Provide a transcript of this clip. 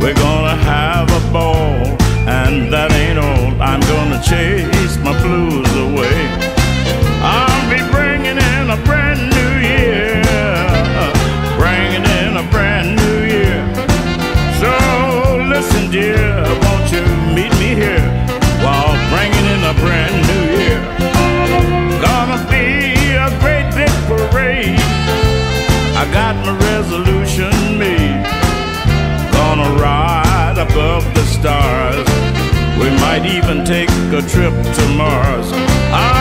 We're gonna have a ball, and that ain't all. I'm gonna chase my blues away. I'll be bringing in a brand new year, bringing in a brand new year. So listen, dear, won't you meet me here while bringing in a brand new year? Gonna be a great big parade. I got my resolution made. Gonna ride above the stars. We might even take a trip to Mars.